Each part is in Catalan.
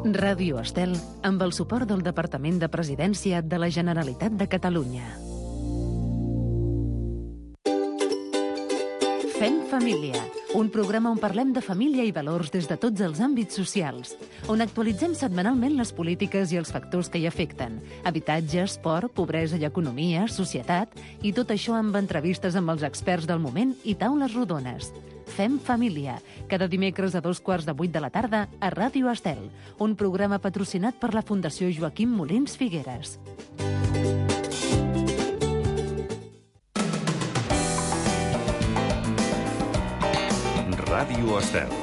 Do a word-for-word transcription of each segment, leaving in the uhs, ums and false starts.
Ràdio Estel, amb el suport del Departament de Presidència de la Generalitat de Catalunya. Fem família, un programa on parlem de família i valors des de tots els àmbits socials, on actualitzem setmanalment les polítiques i els factors que hi afecten, habitatge, esport, pobresa i economia, societat, i tot això amb entrevistes amb els experts del moment i taules rodones. Fem família, cada dimecres a dos quarts de vuit de la tarda a Ràdio Estel, un programa patrocinat per la Fundació Joaquim Molins Figueres. Ràdio Estel.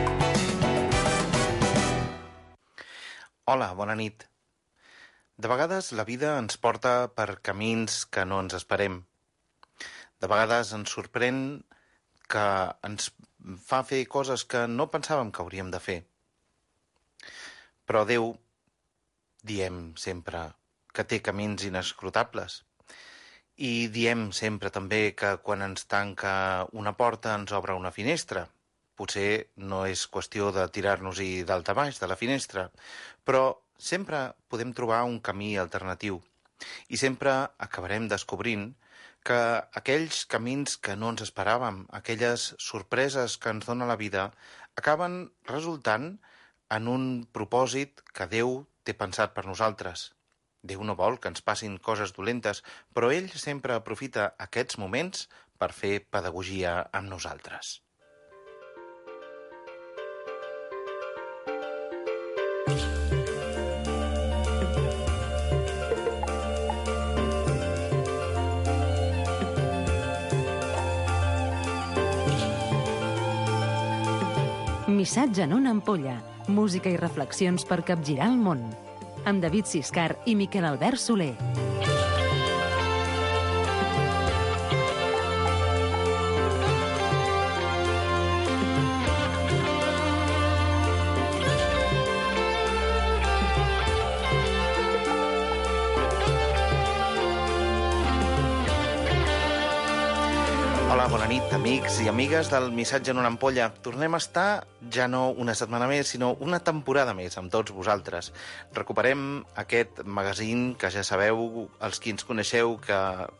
Hola, bona nit. De vegades la vida ens porta per camins que no ens esperem. De vegades ens sorprèn que ens fa fer coses que no pensàvem que hauríem de fer. Però Déu, diem sempre, que té camins inescrutables. I diem sempre també que quan ens tanca una porta ens obre una finestra. Potser no és qüestió de tirar-nos-hi dalt a baix de la finestra, però sempre podem trobar un camí alternatiu. I sempre acabarem descobrint que aquells camins que no ens esperàvem, aquelles sorpreses que ens dona la vida, acaben resultant en un propòsit que Déu té pensat per nosaltres. Déu no vol que ens passin coses dolentes, però ell sempre aprofita aquests moments per fer pedagogia amb nosaltres. Missatge en una ampolla, música i reflexions per capgirar el món. Amb David Siscar i Miquel Albert Soler. Hola, bona nit, amics i amigues del Missatge en una ampolla. Tornem a estar ja no una setmana més, sinó una temporada més amb tots vosaltres. Recuperem aquest magazín que ja sabeu, els qui ens coneixeu, que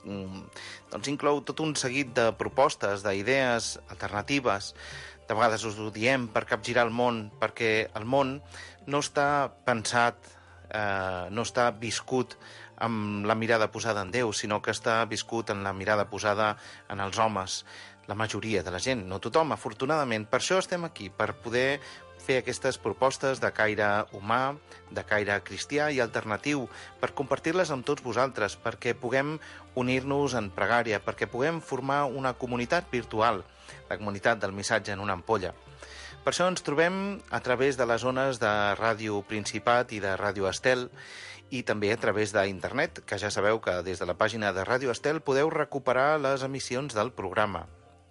doncs, inclou tot un seguit de propostes, d'idees alternatives. De vegades us ho diem per capgirar el món, perquè el món no està pensat, eh, no està viscut amb la mirada posada en Déu, sinó que està viscut en la mirada posada en els homes, la majoria de la gent, no tothom, afortunadament. Per això estem aquí, per poder fer aquestes propostes de caire humà, de caire cristià i alternatiu, per compartir-les amb tots vosaltres, perquè puguem unir-nos en pregària, perquè puguem formar una comunitat virtual, la comunitat del Missatge en una ampolla. Per això ens trobem a través de les ones de Ràdio Principat i de Ràdio Estel, i també a través d'internet, que ja sabeu que des de la pàgina de Ràdio Estel podeu recuperar les emissions del programa.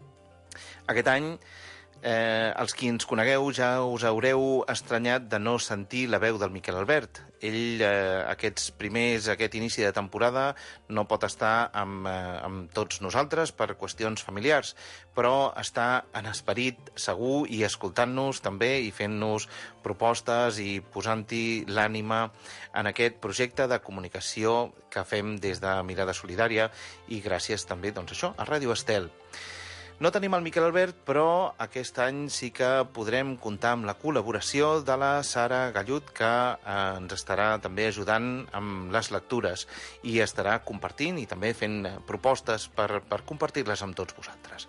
Aquest any, eh, els qui ens conegueu ja us haureu estranyat de no sentir la veu del Miquel Albert. Ell, eh, aquests primers, aquest inici de temporada, no pot estar amb, eh, amb tots nosaltres per qüestions familiars, però està en esperit segur i escoltant-nos també i fent-nos propostes i posant-hi l'ànima en aquest projecte de comunicació que fem des de Mirada Solidària i gràcies també, doncs això, a Ràdio Estel. No tenim el Miquel Albert, però aquest any sí que podrem comptar amb la col·laboració de la Sara Gallut, que eh, ens estarà també ajudant amb les lectures i estarà compartint i també fent propostes per, per compartir-les amb tots vosaltres.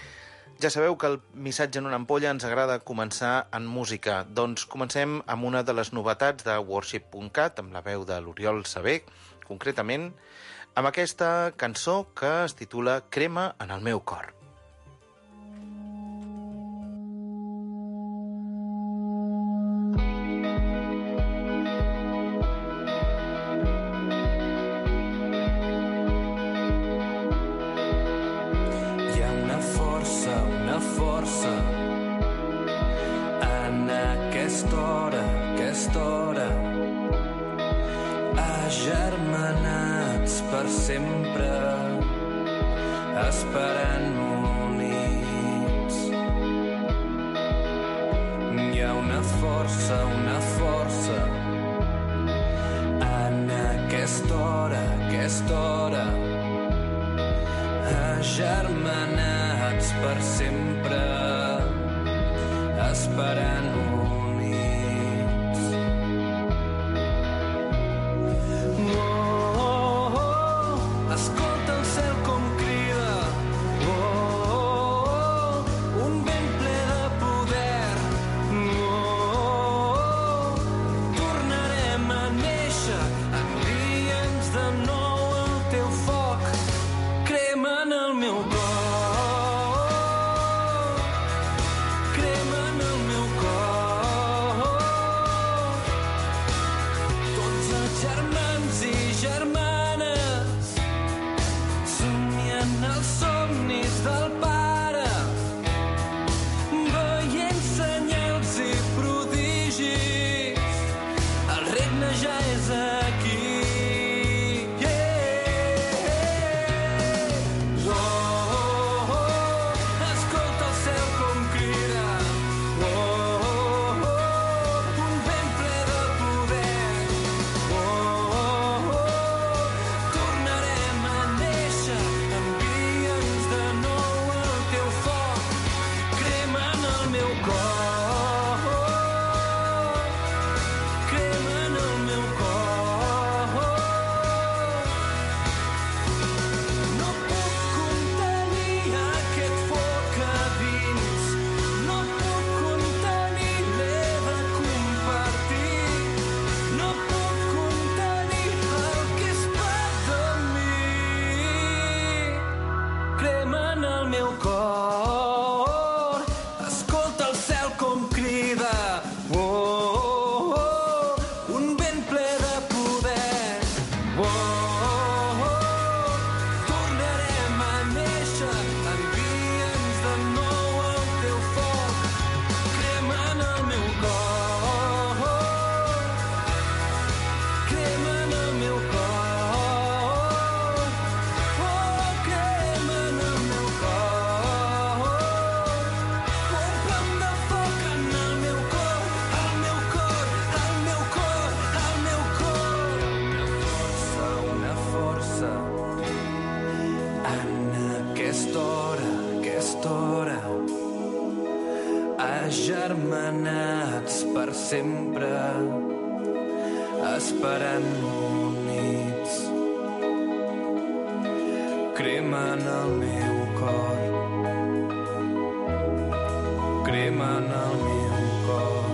Ja sabeu que el Missatge en una ampolla ens agrada començar en música. Doncs comencem amb una de les novetats de worship punt cat, amb la veu de l'Oriol Saber, concretament, amb aquesta cançó que es titula Crema en el meu cor. Esperant units. Hi ha una una força, una força. En aquesta hora, aquesta hora, agermanats per sempre, esperant units. Oh, oh, oh, escolta el cel com crida. Oh, oh, oh, un vent ple de poder. Oh, oh, oh, tornarem a néixer. Envia'ns de nou el teu foc. Crema en el meu cor. Crema en el meu cor. Tots els germans i germanes somien els somnis del pare, veient senyals i prodigis. El regne ja és aquí. Yeah. Oh, oh, oh, escolta el cel com crida. Oh, oh, oh, un vent ple de poder. Oh, oh, oh, tornarem a néixer. Envia'ns de nou el teu foc. Crema en el meu cor. Crema en el meu cor. No puc contenir aquest foc a dins. No puc contenir, l'he de compartir. No puc contenir el que és part de mi. Crema en el meu cor. Escolta el cel com crida. Oh, oh, oh, un vent ple de poder. Oh, oh, oh, tornarem a néixer. Envia'ns de nou el teu foc. Crema en el meu cor. Crema en el meu cor. Oh, crema en el meu cor. Omplem de foc en el meu cor, el meu cor, el meu cor, el meu cor. Una força, una força. En aquesta hora, aquesta hora, agermanats per sempre, esperant units. Crema en el meu cor. Crema en el meu cor.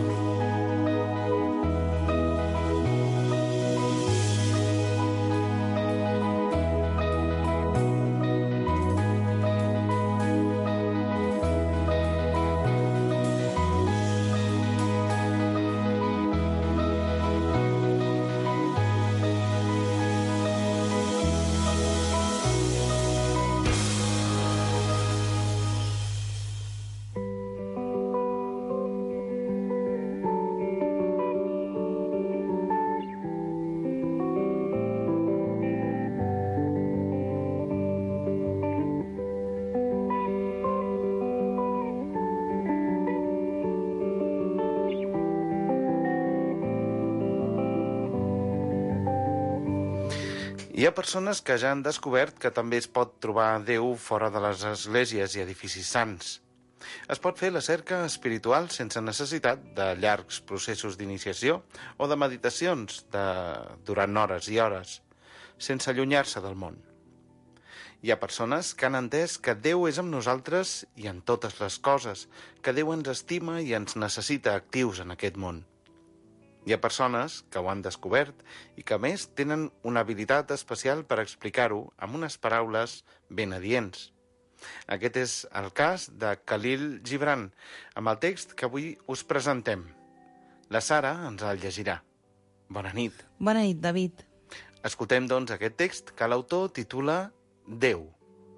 Hi ha persones que ja han descobert que també es pot trobar Déu fora de les esglésies i edificis sants. Es pot fer la cerca espiritual sense necessitat de llargs processos d'iniciació o de meditacions de... durant hores i hores, sense allunyar-se del món. Hi ha persones que han entès que Déu és amb nosaltres i en totes les coses, que Déu ens estima i ens necessita actius en aquest món. Hi ha persones que ho han descobert i que, a més, tenen una habilitat especial per explicar-ho amb unes paraules ben adients. Aquest és el cas de Khalil Gibran, amb el text que avui us presentem. La Sara ens el llegirà. Bona nit. Bona nit, David. Escoltem, doncs, aquest text que l'autor titula Déu.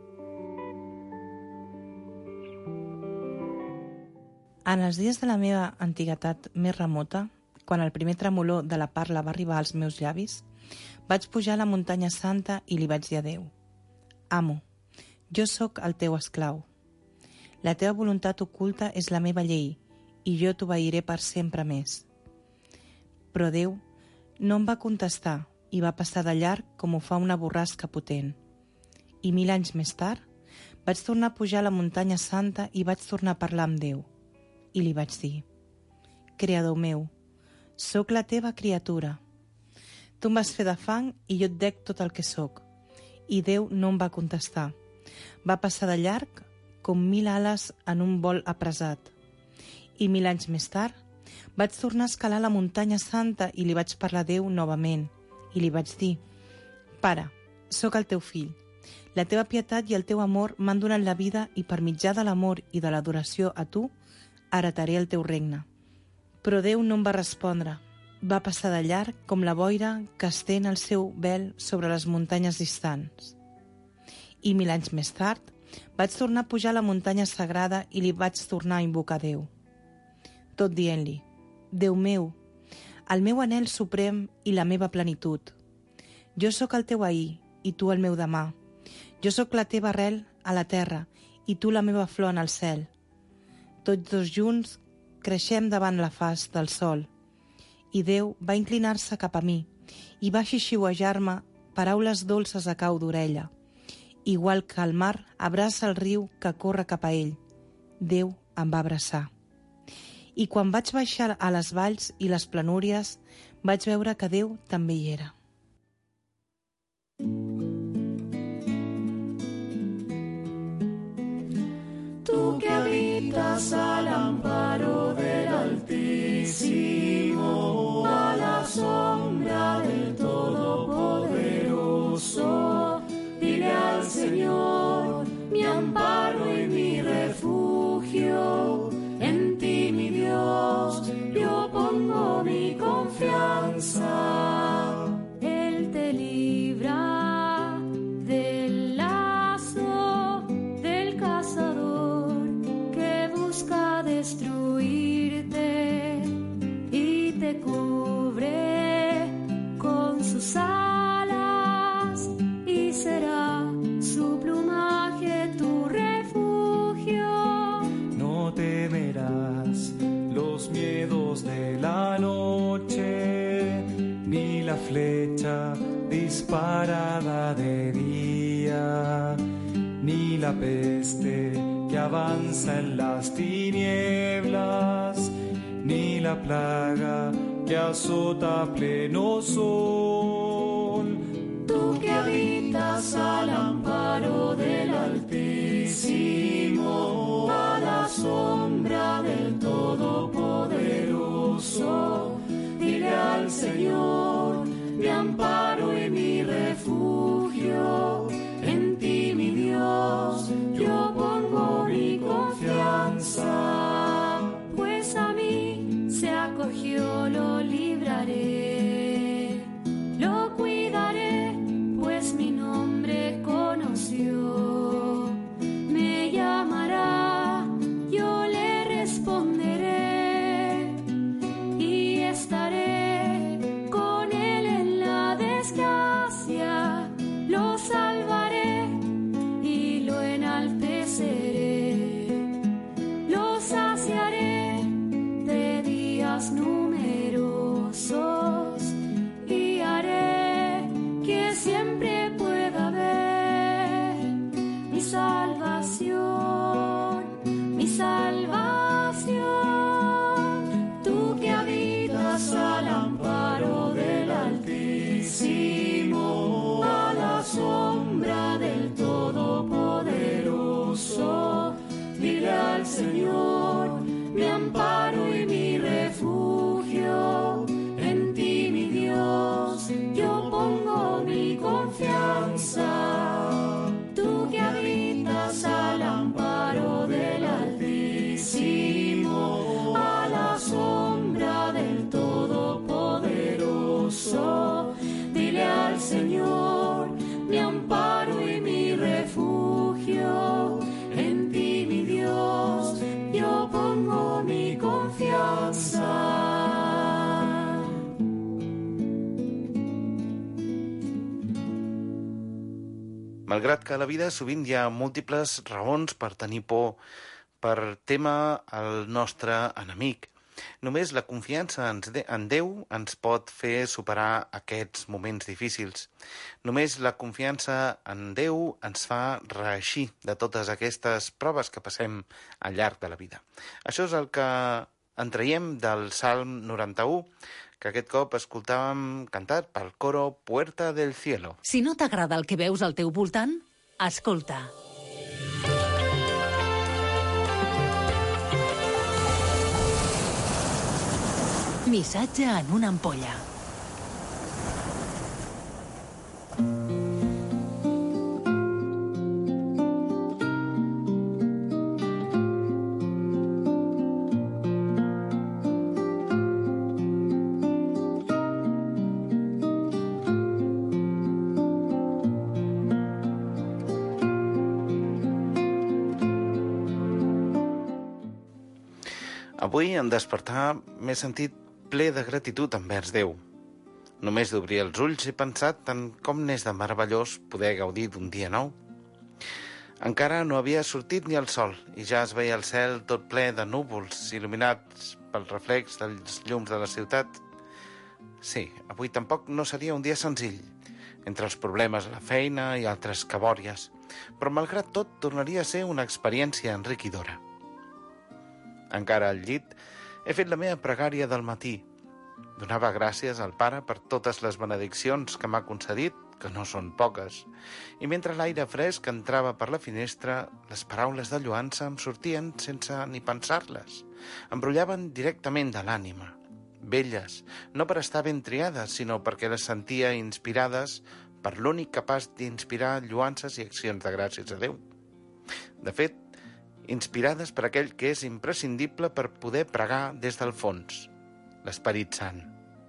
En els dies de la meva antiguitat més remota, quan el primer tremolor de la parla va arribar als meus llavis, vaig pujar a la muntanya santa i li vaig dir a Déu: Amo, jo sóc el teu esclau. La teva voluntat oculta és la meva llei, i jo t'obeiré per sempre més. Però Déu no em va contestar i va passar de llarg com ho fa una borrasca potent. I mil anys més tard vaig tornar a pujar a la muntanya santa i vaig tornar a parlar amb Déu. I li vaig dir: Creador meu, sóc la teva criatura. Tu em vas fer de fang i jo et dec tot el que sóc. I Déu no em va contestar. Va passar de llarg com mil ales en un vol apressat. I mil anys més tard vaig tornar a escalar la muntanya santa i li vaig parlar a Déu novament. I li vaig dir: Pare, sóc el teu fill. La teva pietat i el teu amor m'han donat la vida i per mitjà de l'amor i de l'adoració a tu heretaré el teu regne. Però Déu no em va respondre. Va passar de llarg com la boira que estén el seu vel sobre les muntanyes distants. I mil anys més tard vaig tornar a pujar a la muntanya sagrada i li vaig tornar a invocar Déu. Tot dient-li: Déu meu, el meu anhel suprem i la meva plenitud. Jo sóc el teu ahir i tu el meu demà. Jo sóc la teva arrel a la terra i tu la meva flor en el cel. Tots dos junts creixem davant la faç del sol. I Déu va inclinar-se cap a mi i va xixiuejar-me paraules dolces a cau d'orella. Igual que el mar abraça el riu que corre cap a ell, Déu em va abraçar. I quan vaig baixar a les valls i les planúries, vaig veure que Déu també hi era. Tú que habitas al amparo del Altísimo, a la sombra del Todopoderoso, dile al Señor, mi amparo y mi refugio, en ti, mi Dios, yo pongo mi confianza. Él te libra del lazo del cazador que busca destruirte y te cubre con sus alas y será su plumaje tu refugio. No temerás los miedos de la noche, ni la flecha disparada de día, ni la peste que avanza en las tinieblas, ni la plaga que azota a pleno sol. Tú que habitas al amparo del Altísimo, a la sombra del Todopoderoso, dile al Señor, mi amparo y mi refugio, en ti, mi Dios, yo pongo mi confianza. Pues a mí se acogió, lo libraré, lo cuidaré, pues mi nombre conoció. Me llamará, yo le responderé y estaré con él en la desgracia. Lo salvaré y lo enalteceré. Lo saciaré de días numerosos y haré que siempre pueda ver mi salvación, mi salvación. Tú que habitas al amparo del Altísimo, a la sombra del Todopoderoso, dile al Señor, mi amparo y mi refugio, en ti, mi Dios, yo pongo mi confianza. Tú que habitas al amparo del Altísimo, a la sombra del Todopoderoso, dile al Señor, mi amparo y mi refugio, en ti, mi Dios, yo pongo mi confianza. Malgrat que a la vida sovint hi ha múltiples raons per tenir por, per tema el nostre enemic. Només la confiança en Déu ens pot fer superar aquests moments difícils. Només la confiança en Déu ens fa reeixir de totes aquestes proves que passem al llarg de la vida. Això és el que en traiem del Salm noranta-u, que aquest cop escoltàvem cantat pel coro Puerta del Cielo. Si no t'agrada el que veus al teu voltant, escolta. Missatge en una ampolla. Avui, en despertar, m'he sentit ple de gratitud envers Déu. Només d'obrir els ulls he pensat en com n'és de meravellós poder gaudir d'un dia nou. Encara no havia sortit ni el sol i ja es veia el cel tot ple de núvols il·luminats pel reflex dels llums de la ciutat. Sí, avui tampoc no seria un dia senzill, entre els problemes a la feina i altres cabòries, però malgrat tot tornaria a ser una experiència enriquidora. Encara al llit, he fet la meva pregària del matí. Donava gràcies al Pare per totes les benediccions que m'ha concedit, que no són poques, i mentre l'aire fresc entrava per la finestra, les paraules de lloança em sortien sense ni pensar-les. Em brollaven directament de l'ànima. Belles, no per estar ben triades, sinó perquè les sentia inspirades per l'únic capaç d'inspirar lloances i accions de gràcies a Déu. De fet, inspirades per aquell que és imprescindible per poder pregar des del fons, l'Esperit Sant.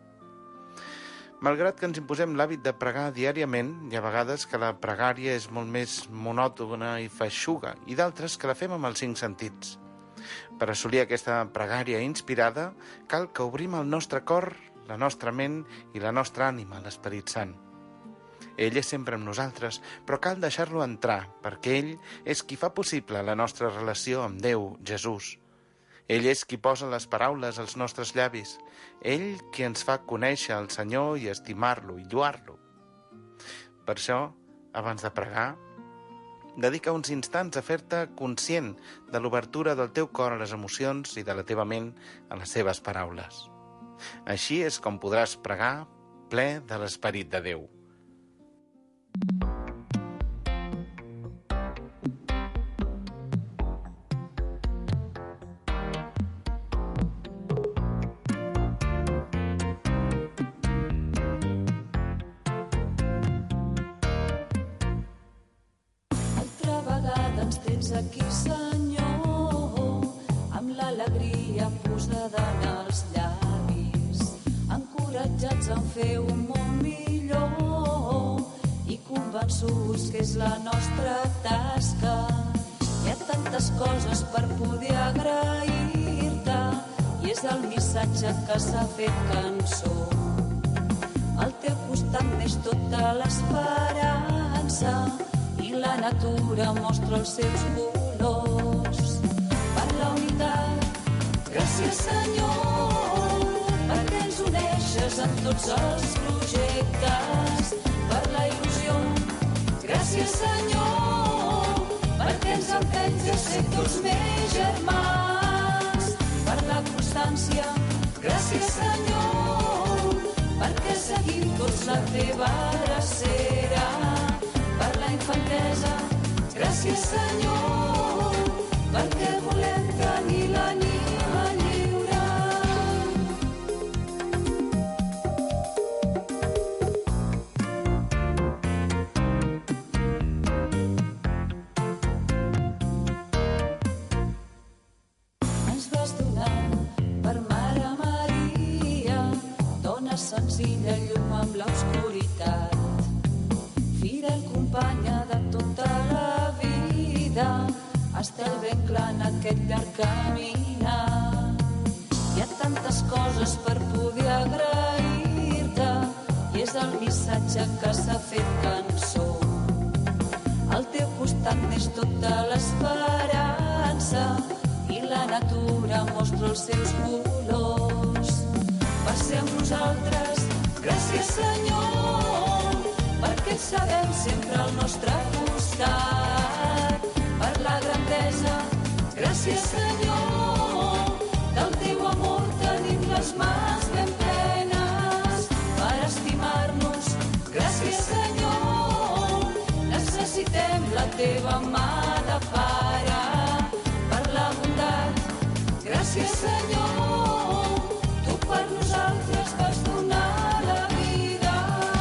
Malgrat que ens imposem l'hàbit de pregar diàriament, hi ha vegades que la pregària és molt més monòtona i feixuga, i d'altres que la fem amb els cinc sentits. Per assolir aquesta pregària inspirada, cal que obrim el nostre cor, la nostra ment i la nostra ànima a l'Esperit Sant. Ell és sempre amb nosaltres, però cal deixar-lo entrar, perquè ell és qui fa possible la nostra relació amb Déu, Jesús. Ell és qui posa les paraules als nostres llavis. Ell qui ens fa conèixer el Senyor i estimar-lo i lluar-lo. Per això, abans de pregar, dedica uns instants a fer-te conscient de l'obertura del teu cor a les emocions i de la teva ment a les seves paraules. Així és com podràs pregar ple de l'Esperit de Déu. Aquí, Senyor, amb l'alegria posada en els llavis, encoratjats a fer un món millor i convençuts que és la nostra tasca. Hi ha tantes coses per poder agrair-te i és el missatge que s'ha fet cançó. Al teu costat neix tota l'esperança i la natura mostra els seus colors. Per la unitat, gràcies Senyor, perquè ens uneixes en tots els projectes. Per la il·lusió, gràcies Senyor, perquè ens empenys a ser tots més germans. Per la constància, gràcies Senyor, perquè seguim tots la teva drecera. Per la infantesa, gràcies Senyor, perquè volem tenir l'ànima lliure. Ens vas donar per Mare Maria, dona senzilla, llum amb l'obscuritat. Fidel companya de tota la vida, estel ben clar en aquest llarg caminar. Hi ha tantes coses per poder agrair-te i és el missatge que s'ha fet cançó. Al teu costat neix tota l'esperança la natura mostra els seus colors. Per ser amb nosaltres, gràcies Senyor, perquè et sabem sempre al nostre costat. Per la grandesa, gràcies Senyor, del teu amor tenim les mans ben plenes. Per estimar-nos, gràcies Senyor, necessitem la teva mà de pare. Per la bondat, gràcies Senyor, tu per nosaltres vas donar la vida.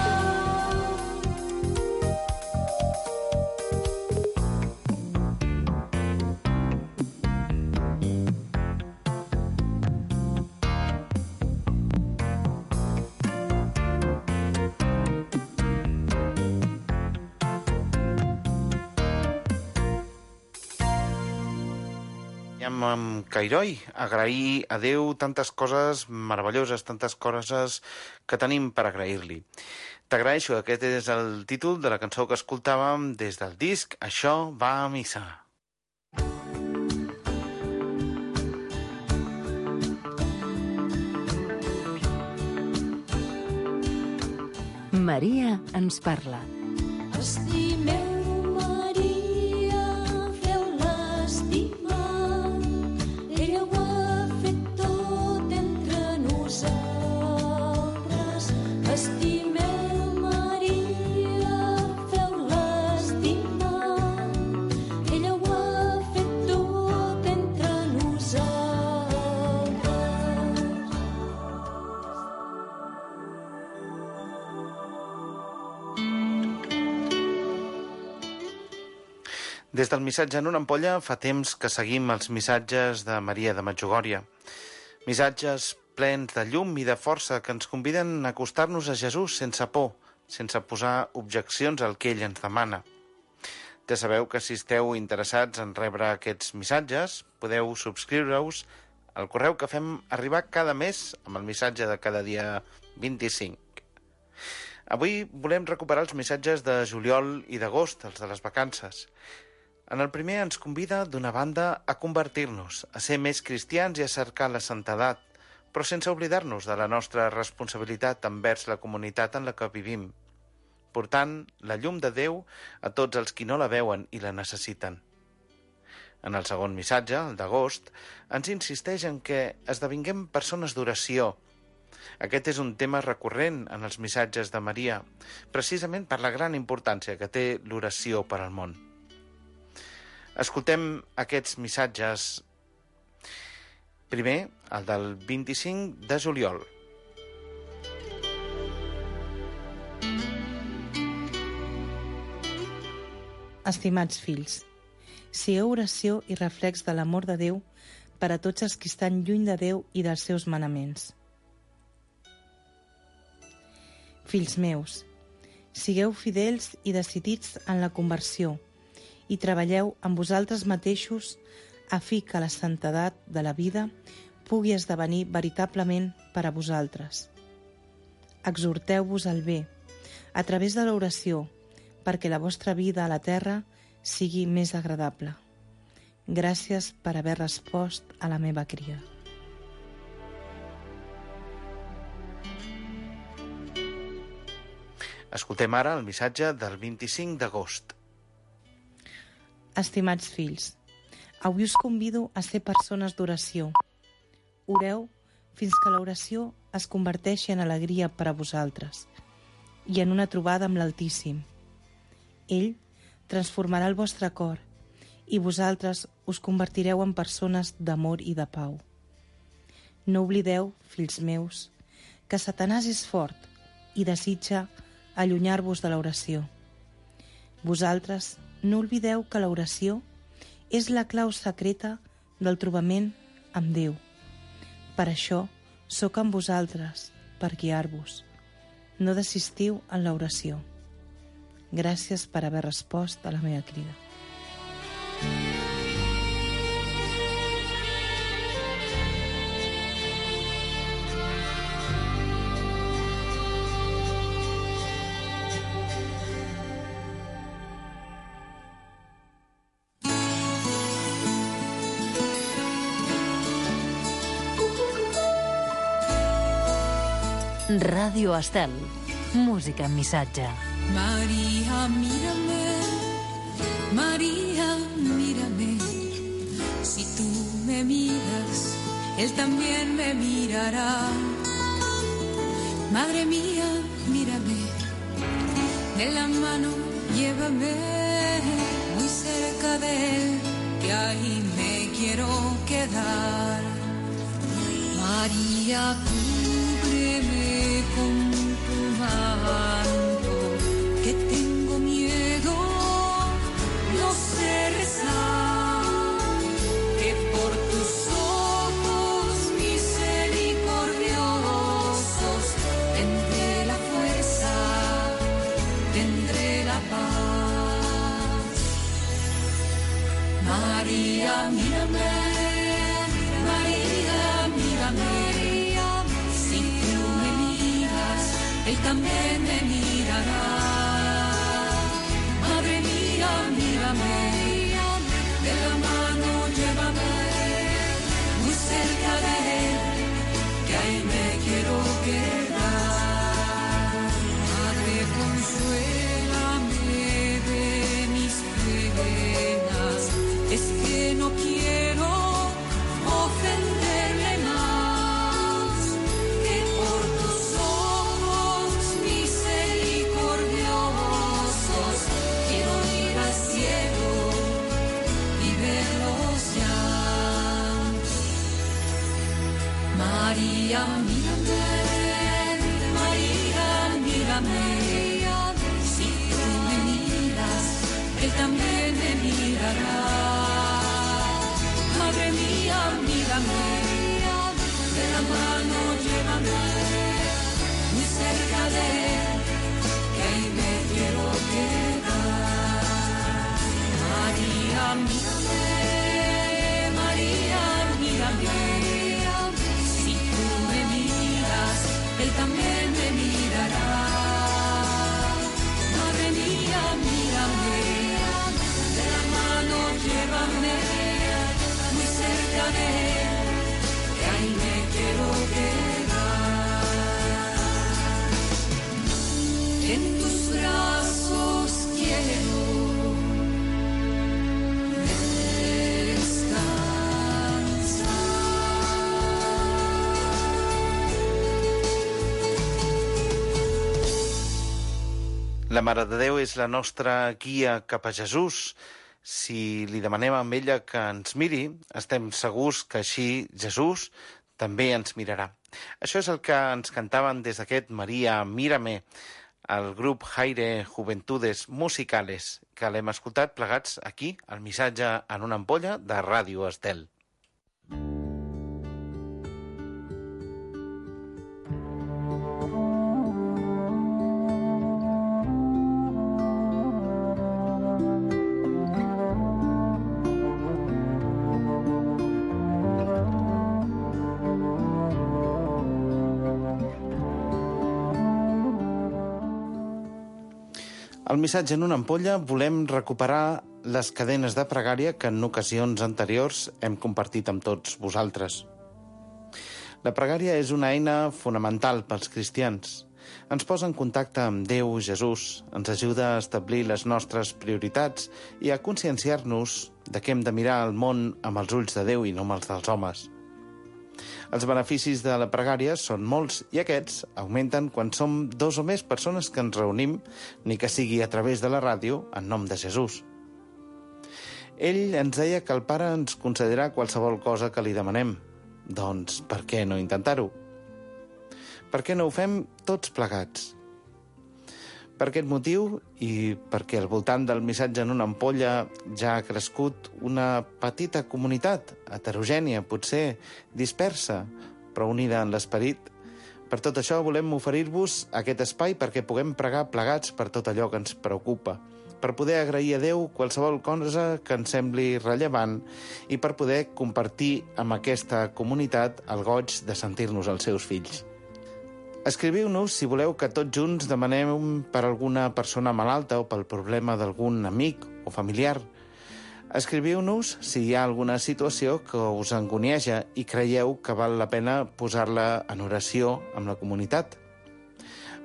Amb, amb Cairoi, agrair a Déu tantes coses meravelloses, tantes coses que tenim per agrair-li. T'agraeixo, aquest és el títol de la cançó que escoltàvem des del disc Això va a missa. Maria ens parla. Estimeu Maria, feu-la estimar, ella ho ha fet tot entre nosaltres. Estimeu Maria, feu-la estimar, ella ho ha fet tot entre nosaltres. Des del missatge en una ampolla fa temps que seguim els missatges de Maria de Medjugorje. Missatges plens de llum i de força que ens conviden a acostar-nos a Jesús sense por, sense posar objeccions al que ell ens demana. Ja sabeu que si esteu interessats en rebre aquests missatges, podeu subscriure-us al correu que fem arribar cada mes amb el missatge de cada dia vint-i-cinc. Avui volem recuperar els missatges de juliol i d'agost, els de les vacances. En el primer ens convida, d'una banda, a convertir-nos, a ser més cristians i a cercar la santedat, però sense oblidar-nos de la nostra responsabilitat envers la comunitat en la que vivim, portant la llum de Déu a tots els qui no la veuen i la necessiten. En el segon missatge, el d'agost, ens insisteix en que esdevinguem persones d'oració. Aquest és un tema recurrent en els missatges de Maria, precisament per la gran importància que té l'oració per al món. Escoltem aquests missatges. Primer, el del vint-i-cinc de juliol. Estimats fills, sigueu oració i reflex de l'amor de Déu per a tots els que estan lluny de Déu i dels seus manaments. Fills meus, sigueu fidels i decidits en la conversió i treballeu amb vosaltres mateixos a fi que la santedat de la vida pugui esdevenir veritablement per a vosaltres. Exhorteu-vos al bé, a través de l'oració, perquè la vostra vida a la terra sigui més agradable. Gràcies per haver respost a la meva crida. Escoltem ara el missatge del vint-i-cinc d'agost. Estimats fills, avui us convido a ser persones d'oració. Oreu fins que l'oració es converteixi en alegria per a vosaltres i en una trobada amb l'Altíssim. Ell transformarà el vostre cor i vosaltres us convertireu en persones d'amor i de pau. No oblideu, fills meus, que Satanàs és fort i desitja allunyar-vos de l'oració. Vosaltres no oblideu que l'oració és la clau secreta del trobament amb Déu. Per això sóc amb vosaltres, per guiar-vos. No desistiu en l'oració. Gràcies per haver respost a la meva crida. Ràdio Estel. Música amb missatge. María, mírame, María, mírame. Si tú me miras, Él también me mirará. Madre mía, mírame, de la mano llévame muy cerca de Él, que ahí me quiero quedar. María, cúbreme con tu manto, que tengo miedo, no sé rezar, que por tus ojos misericordiosos tendré la fuerza, tendré la paz. María, mírame, María, mírame, si tú me miras, Él también me mirará. Madre mía, mírame, de la mano llévame muy cerca de Él, que ahí me quiero quedar. Madre, consuélame de mis penas, es que no quiero ofenderle más, que por tus ojos misericordiosos quiero ir al cielo y verlos ya. María, mírame, María, mírame, si tú me miras, Él también me mirará. Madre mía, mírame, de la mano llévame muy cerca de Él, que ahí me quiero quedar. María, mírame, María, mírame, si tú me miras, Él también me mirará. Madre mía, mírame, de la mano llévame muy cerca de Él, que ahí me quiero quedar. En tus brazos quiero descansar. La Mare de Déu és la nostra guia cap a Jesús. Si li demanem a ella que ens miri, estem segurs que així Jesús també ens mirarà. Això és el que ens cantaven des d'aquest Maria, mírame, el grup Jaire Juventudes Musicales, que l'hem escoltat plegats aquí, al missatge en una ampolla de Ràdio Estel. Al missatge en una ampolla volem recuperar les cadenes de pregària que en ocasions anteriors hem compartit amb tots vosaltres. La pregària és una eina fonamental pels cristians. Ens posa en contacte amb Déu, Jesús, ens ajuda a establir les nostres prioritats i a conscienciar-nos de que hem de mirar el món amb els ulls de Déu i no amb els dels homes. Els beneficis de la pregària són molts i aquests augmenten quan som dos o més persones que ens reunim, ni que sigui a través de la ràdio, en nom de Jesús. Ell ens deia que el Pare ens concederà qualsevol cosa que li demanem. Doncs per què no intentar-ho? Per què no ho fem tots plegats? Per aquest motiu, i perquè al voltant del missatge en una ampolla ja ha crescut una petita comunitat, heterogènia, potser dispersa, però unida en l'esperit, per tot això volem oferir-vos aquest espai perquè puguem pregar plegats per tot allò que ens preocupa, per poder agrair a Déu qualsevol cosa que ens sembli rellevant i per poder compartir amb aquesta comunitat el goig de sentir-nos els seus fills. Escriviu-nos si voleu que tots junts demanem per alguna persona malalta o pel problema d'algun amic o familiar. Escriviu-nos si hi ha alguna situació que us angonieja i creieu que val la pena posar-la en oració amb la comunitat.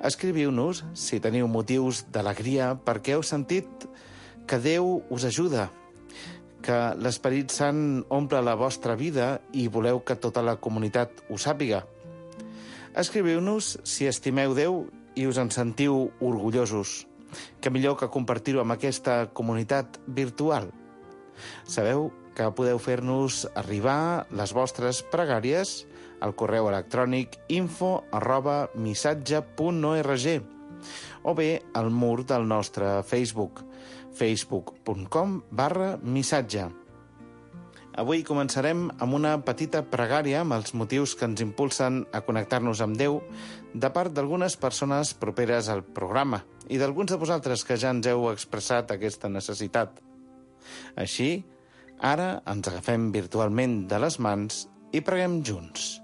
Escriviu-nos si teniu motius d'alegria perquè heu sentit que Déu us ajuda, que l'Esperit Sant omple la vostra vida i voleu que tota la comunitat ho sàpiga. Escriviu-nos si estimeu Déu i us en sentiu orgullosos, que millor que compartir-ho amb aquesta comunitat virtual. Sabeu que podeu fer-nos arribar les vostres pregàries al correu electrònic info arroba missatge punt org o bé al mur del nostre Facebook, facebook punt com barra missatge. Avui començarem amb una petita pregària amb els motius que ens impulsen a connectar-nos amb Déu de part d'algunes persones properes al programa i d'alguns de vosaltres que ja ens heu expressat aquesta necessitat. Així, ara ens agafem virtualment de les mans i preguem junts.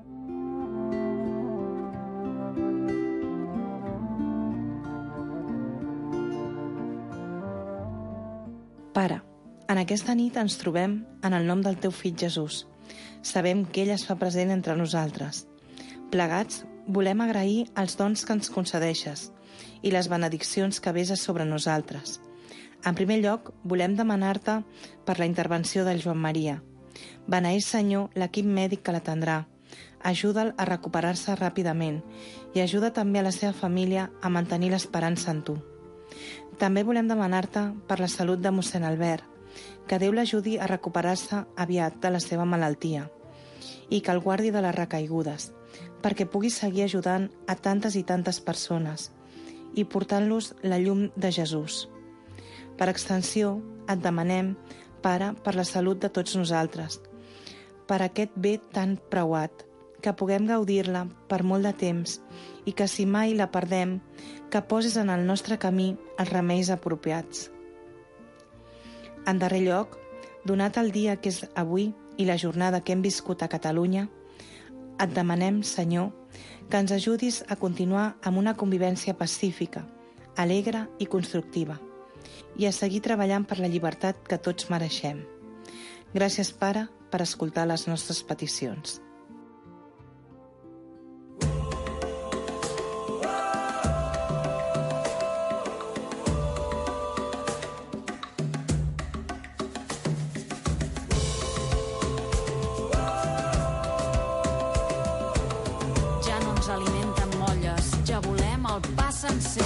Pare, en aquesta nit ens trobem en el nom del teu fill Jesús. Sabem que ell es fa present entre nosaltres. Plegats, volem agrair els dons que ens concedeixes i les benediccions que veses sobre nosaltres. En primer lloc, volem demanar-te per la intervenció del Joan Maria. Beneeix, Senyor, l'equip mèdic que l'atendrà. Ajuda'l a recuperar-se ràpidament i ajuda també a la seva família a mantenir l'esperança en tu. També volem demanar-te per la salut de mossèn Albert, que Déu l'ajudi a recuperar-se aviat de la seva malaltia i que el guardi de les recaigudes, perquè pugui seguir ajudant a tantes i tantes persones i portant-los la llum de Jesús. Per extensió, et demanem, Pare, per la salut de tots nosaltres, per aquest bé tan preuat, que puguem gaudir-la per molt de temps i que si mai la perdem, que posis en el nostre camí els remeis apropiats. En darrer lloc, donat el dia que és avui i la jornada que hem viscut a Catalunya, et demanem, Senyor, que ens ajudis a continuar amb una convivència pacífica, alegre i constructiva, i a seguir treballant per la llibertat que tots mereixem. Gràcies, Pare, per escoltar les nostres peticions. Alimenta amb molles, ja volem el pa sencer.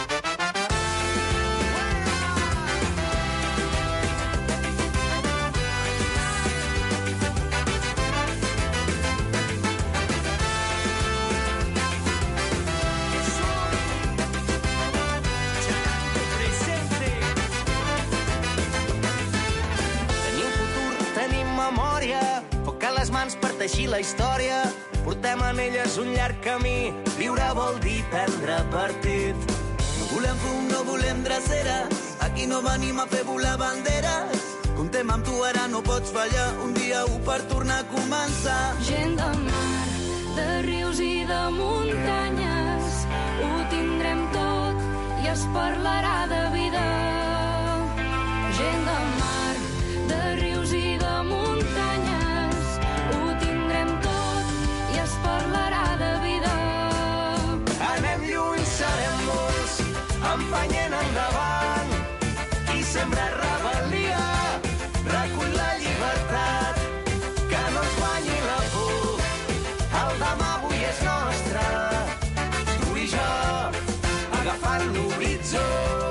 Tenim futur, tenim memòria, foc a les mans per teixir la història. Portem en elles un llarg camí, viure vol dir prendre partit. No volem fum, no volem dreceres, aquí no venim a fer volar banderes. Comptem amb tu, ara no pots fallar, un dia u per tornar a començar. Gent de mar, de rius i de muntanyes, ho tindrem tot i es parlarà de vida. Gent de mar, de rius i de muntanyes, ho tindrem tot i es parlarà de vida. Anem lluny, serem molts, empenyent endavant. Qui sembra rebel·lia, recull la llibertat. Que no ens guanyi la por, el demà avui és nostre. Tu i jo, agafant l'horitzó.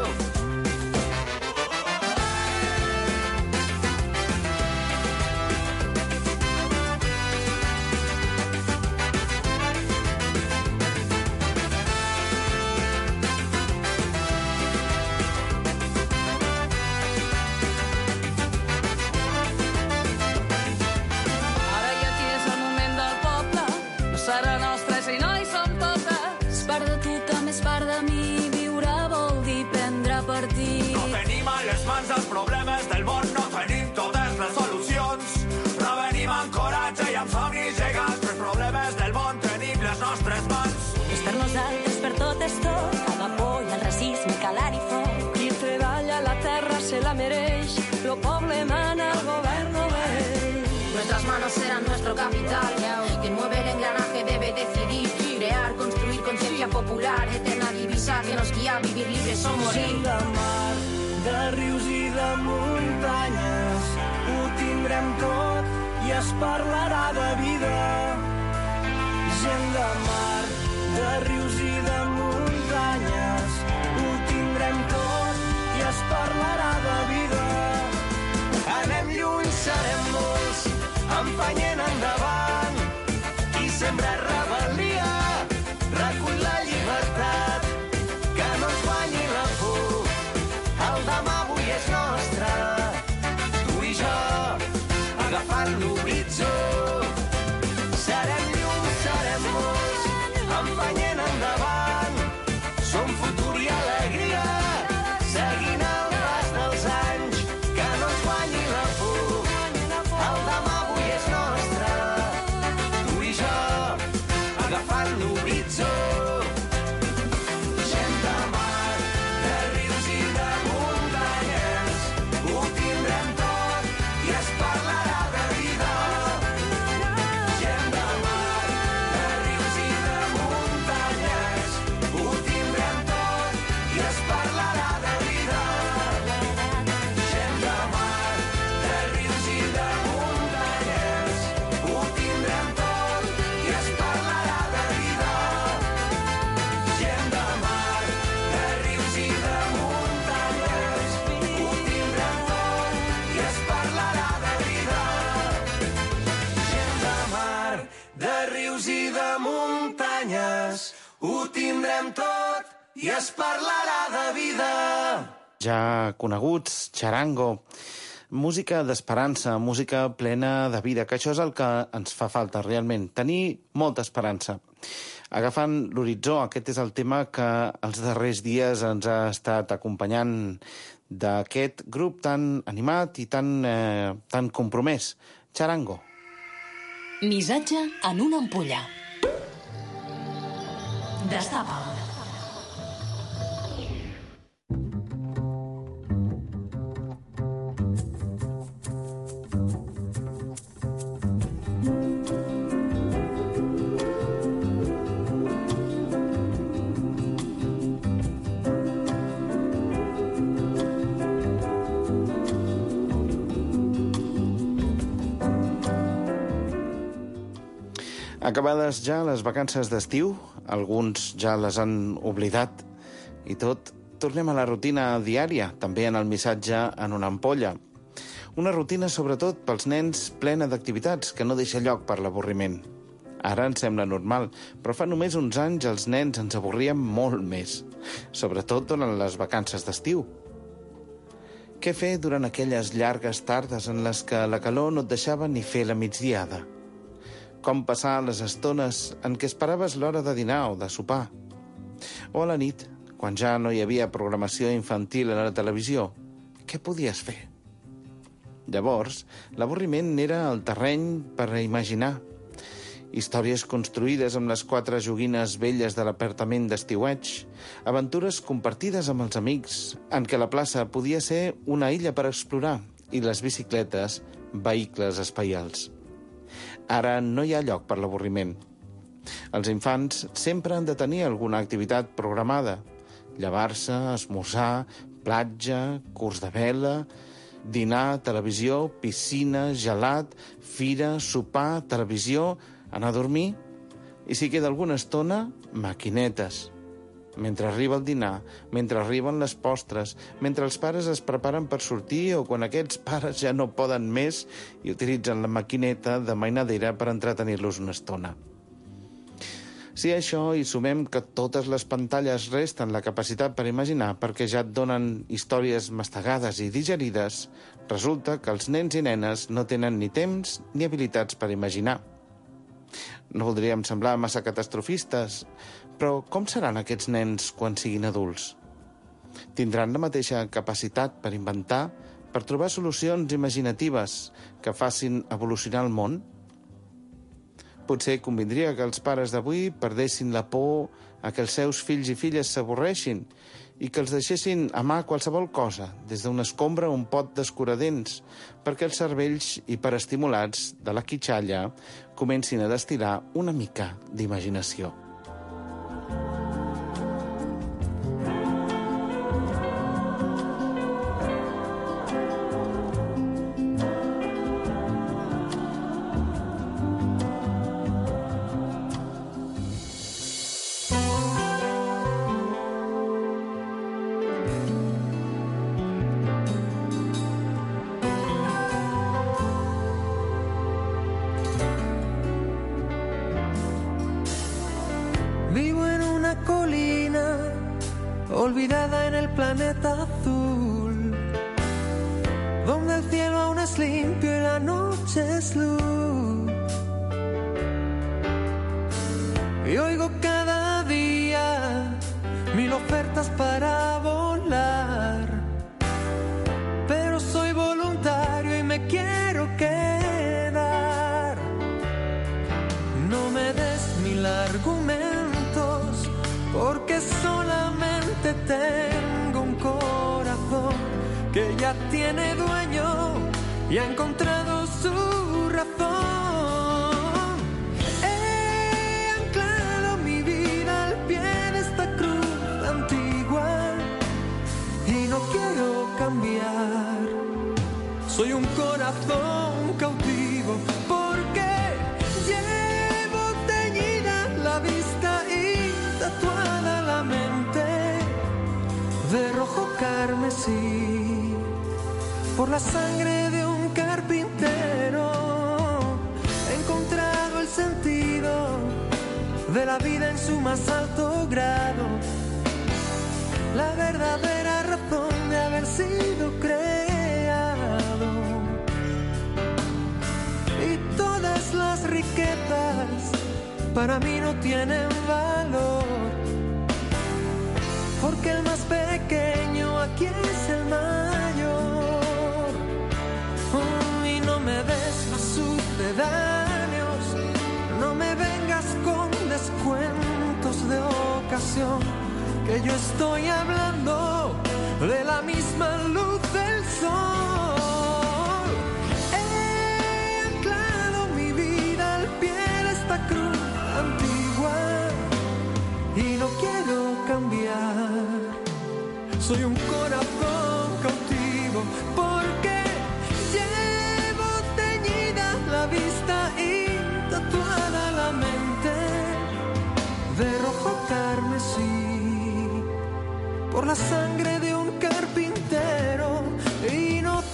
Els problemes del món no tenim totes les solucions, però venim amb coratge i amb somnis gegants. Els problemes del món tenim les nostres mans. Estar nosaltres per tot és tot, amb la por i el racisme calar i foc. Qui treballa la terra se la mereix, lo poble mana, el govern no ve. Nuestras manos serán nuestro capital, quien mueve el engranaje debe decidir, crear, construir conciencia popular, eterna divisa que nos guia a vivir libres o morir. Gent de mar, de rius i de muntanyes, ho tindrem tot i es parlarà de vida. Gent de mar, de rius i de muntanyes, ho tindrem tot i es parlarà de vida. Anem lluny, serem molts, empenyent endavant, qui sembra rebel·lia recull la llibertat, que no ens guanyi la por, el demà avui és nostre, tu i jo agafant l'horitzó. Serem llum, serem molts, empenyent endavant, som futur i alegria, seguint el pas dels anys, que no ens guanyi la por, el demà avui és nostre, tu i jo agafant l'horitzó. Gent de mar, de rius i de muntanyes, ho tindrem tot i es parlarà de vida. Gent de mar, de rius i de muntanyes, ho tindrem tot i es parlarà de vida. Gent de mar, de rius i de muntanyes, ho tindrem tot i es parlarà de vida. Gent de mar, de rius i de muntanyes, ho tindrem tot i es parlarà de vida. Gent de mar, de rius i de muntanyes, ho tindrem tot i es parlarà de vida. Ja coneguts, Charango. Música d'esperança, música plena de vida, que això és el que ens fa falta realment, tenir molta esperança. Agafant l'horitzó, aquest és el tema que els darrers dies ens ha estat acompanyant d'aquest grup tan animat i tan, eh, tan compromès, Charango. Missatge en una ampolla. Destapa'l. Acabades ja les vacances d'estiu, alguns ja les han oblidat, i tot, tornem a la rutina diària, també en el missatge en una ampolla. Una rutina, sobretot, pels nens plena d'activitats, que no deixa lloc per l'avorriment. Ara ens sembla normal, però fa només uns anys els nens ens avorríem molt més, sobretot durant les vacances d'estiu. Què fer durant aquelles llargues tardes en les que la calor no et deixava ni fer la migdiada? Com passar les estones en què esperaves l'hora de dinar o de sopar? O a la nit, quan ja no hi havia programació infantil a la televisió, què podies fer? Llavors, l'avorriment era el terreny per imaginar. Històries construïdes amb les quatre joguines velles de l'apartament d'estiueig, aventures compartides amb els amics, en què la plaça podia ser una illa per explorar i les bicicletes, vehicles espaials. Ara no hi ha lloc per l'avorriment. Els infants sempre han de tenir alguna activitat programada. Llevar-se, esmorzar, platja, curs de vela, dinar, televisió, piscina, gelat, fira, sopar, televisió, anar a dormir i si queda alguna estona, maquinetes. Mentre arriba el dinar, mentre arriben les postres, mentre els pares es preparen per sortir o quan aquests pares ja no poden més i utilitzen la maquineta de mainadera per entretenir-los una estona. Si a això hi sumem que totes les pantalles resten la capacitat per imaginar perquè ja et donen històries mastegades i digerides, resulta que els nens i nenes no tenen ni temps ni habilitats per imaginar. No voldríem semblar massa catastrofistes, però com seran aquests nens quan siguin adults? Tindran la mateixa capacitat per inventar, per trobar solucions imaginatives que facin evolucionar el món? Potser convindria que els pares d'avui perdessin la por a que els seus fills i filles s'avorreixin i que els deixessin a mà qualsevol cosa, des d'una escombra o un pot d'escuradents, perquè els cervells hiperestimulats de la quitxalla comencin a destil·lar una mica d'imaginació. Vivo en una colina olvidada en el planeta azul, donde el cielo aún es limpio y la noche es luz. Y oigo cada día mil ofertas para volar, pero soy voluntario y me quiero quedar. No me des mil argumentos, porque solamente tengo un corazón que ya tiene dueño y ha encontrado su razón. He anclado mi vida al pie de esta cruz antigua y no quiero cambiar. Soy un corazón cautivo porque llevo teñida la vista y tatuada la mente de rojo carmesí por la sangre de un carpintero. He encontrado el sentido de la vida en su más alto grado, la verdadera razón de haber sido creado. Y todas las riquezas para mí no tienen valor, porque el más pequeño aquí es el mayor. Oh, y no me des más sucedáneos, no me vengas con descuentos de ocasión, que yo estoy hablando de la misma luz del sol. He anclado mi vida al pie de esta cruz antigua y no quiero cambiar. Soy un corazón cautivo porque llevo teñida la vista y tatuada la mente de rojo carmesí por la sangre de un carpintero inocente.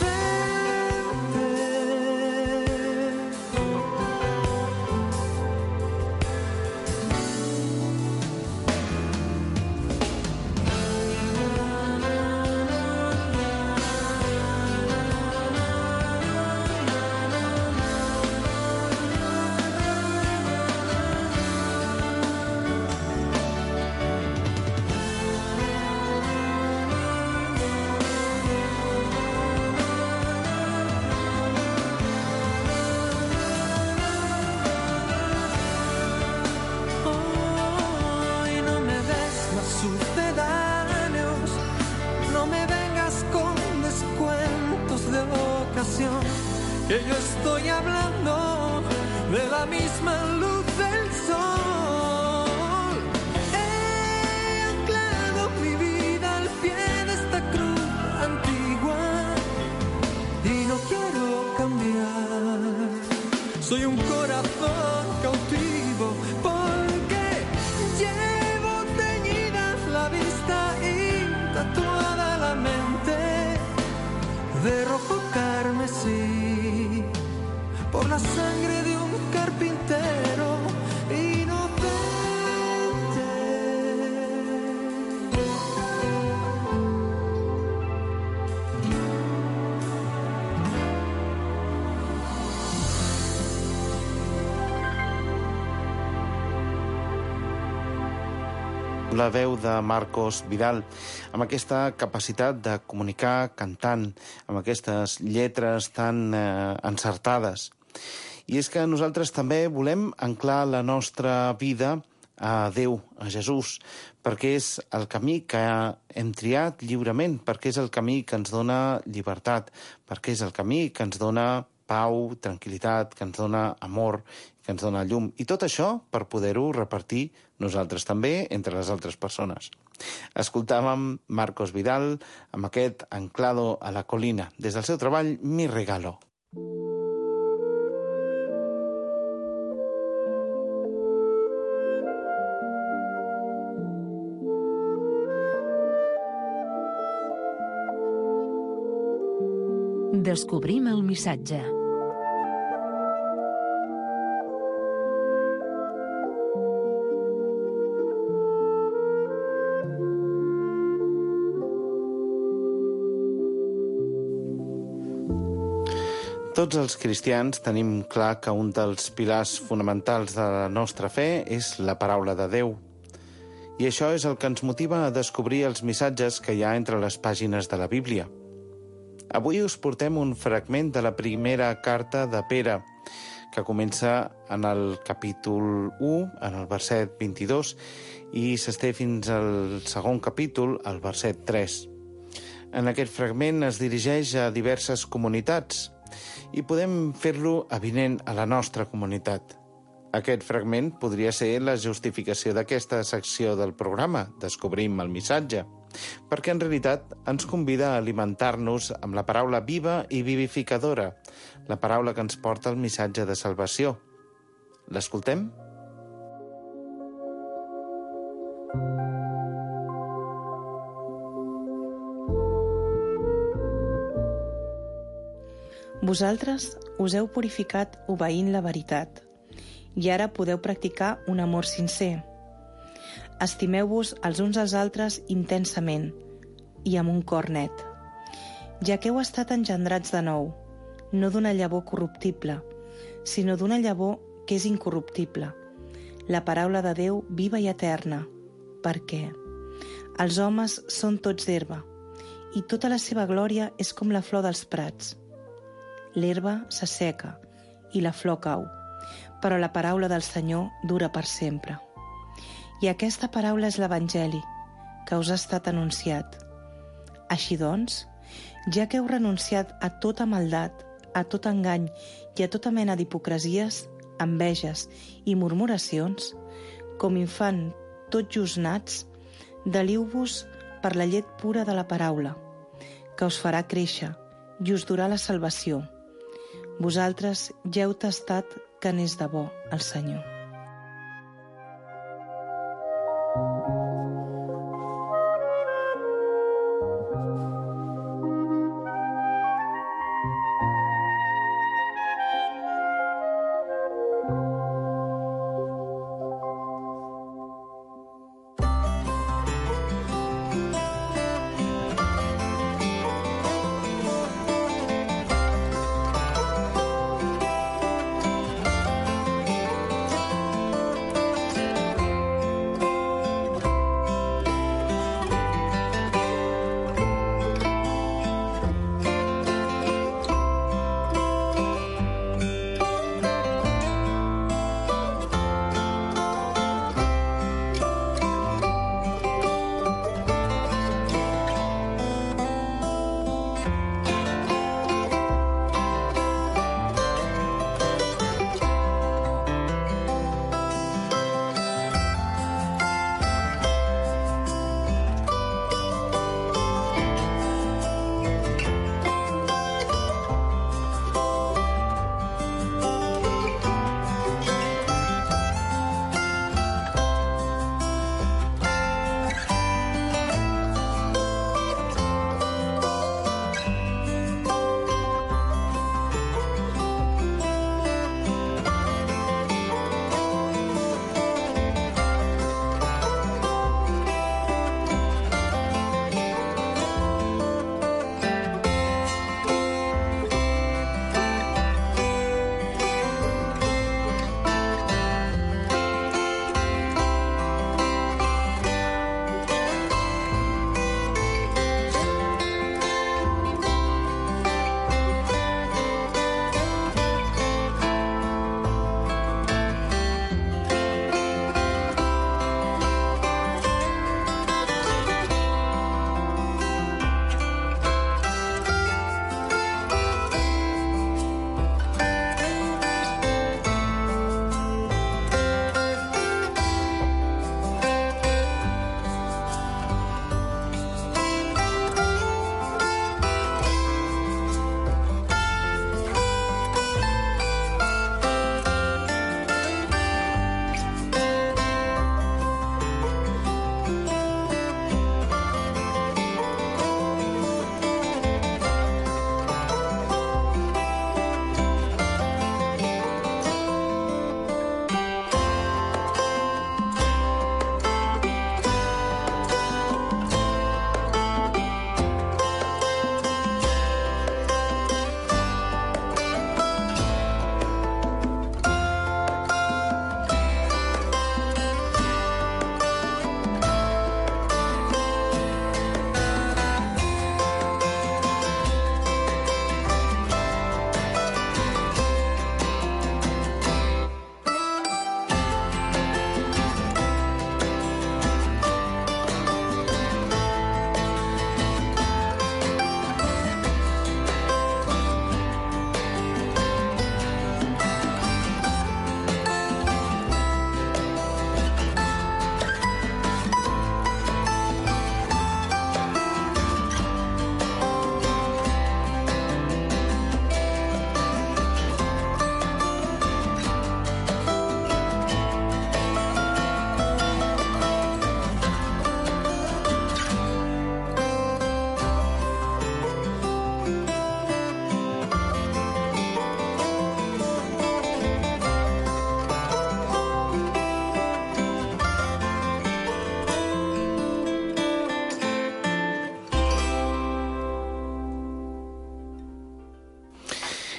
Que yo estoy hablando de la misma luz del sol. He anclado mi vida al pie de esta cruz antigua y no quiero cambiar. Soy un corazón cautivo porque llevo teñida la vista y tatuada la mente de rojo carmesí por la sangre de un carpintero inocente. La veu de Marcos Vidal, amb aquesta capacitat de comunicar cantant, amb aquestes lletres tan eh, encertades. I és que nosaltres també volem anclar la nostra vida a Déu, a Jesús, perquè és el camí que hem triat lliurement, perquè és el camí que ens dona llibertat, perquè és el camí que ens dona pau, tranquil·litat, que ens dona amor, que ens dona llum. I tot això per poder-ho repartir nosaltres també entre les altres persones. Escoltàvem Marcos Vidal amb aquest Anclado a la Colina, des del seu treball Mi Regalo. Descobrim el missatge. Tots els cristians tenim clar que un dels pilars fonamentals de la nostra fe és la paraula de Déu. I això és el que ens motiva a descobrir els missatges que hi ha entre les pàgines de la Bíblia. Avui us portem un fragment de la primera carta de Pere, que comença en el capítol u, en el verset vint-i-dos, i s'estén fins al segon capítol, al verset tres. En aquest fragment es dirigeix a diverses comunitats i podem fer-lo avinent a la nostra comunitat. Aquest fragment podria ser la justificació d'aquesta secció del programa, Descobrim el missatge, perquè en realitat ens convida a alimentar-nos amb la paraula viva i vivificadora, la paraula que ens porta el missatge de salvació. L'escoltem? Vosaltres us heu purificat obeint la veritat, i ara podeu practicar un amor sincer. Estimeu-vos els uns als altres intensament i amb un cor net, ja que heu estat engendrats de nou, no d'una llavor corruptible, sinó d'una llavor que és incorruptible, la paraula de Déu viva i eterna, perquè els homes són tots d'herba, i tota la seva glòria és com la flor dels prats. L'herba s'asseca i la flor cau, però la paraula del Senyor dura per sempre. I aquesta paraula és l'Evangeli, que us ha estat anunciat. Així doncs, ja que heu renunciat a tota maldat, a tot engany i a tota mena d'hipocresies, enveges i murmuracions, com infant tot just nats, deliu-vos per la llet pura de la paraula, que us farà créixer i us durà la salvació. Vosaltres ja heu tastat que n'és de bo el Senyor.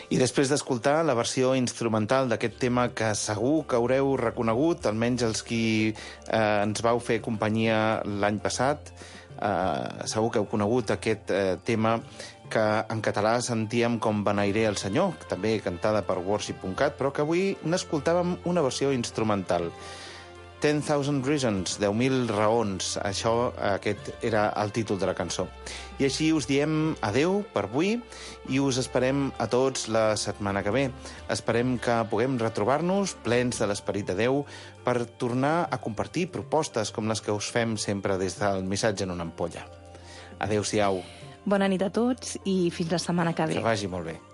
I després d'escoltar la versió instrumental d'aquest tema que segur que haureu reconegut, almenys els qui eh, ens vau fer companyia l'any passat, eh, segur que heu conegut aquest eh, tema que en català sentíem com Beneiré el Senyor, també cantada per worship punt cat, però que avui n'escoltàvem una versió instrumental. ten thousand Reasons, deu mil raons. Això, aquest era el títol de la cançó. I així us diem adeu per avui i us esperem a tots la setmana que ve. Esperem que puguem retrobar-nos plens de l'esperit de Déu per tornar a compartir propostes com les que us fem sempre des del Missatge en una ampolla. Adéu-siau. Bona nit a tots i fins la setmana que ve. Que vagi molt bé.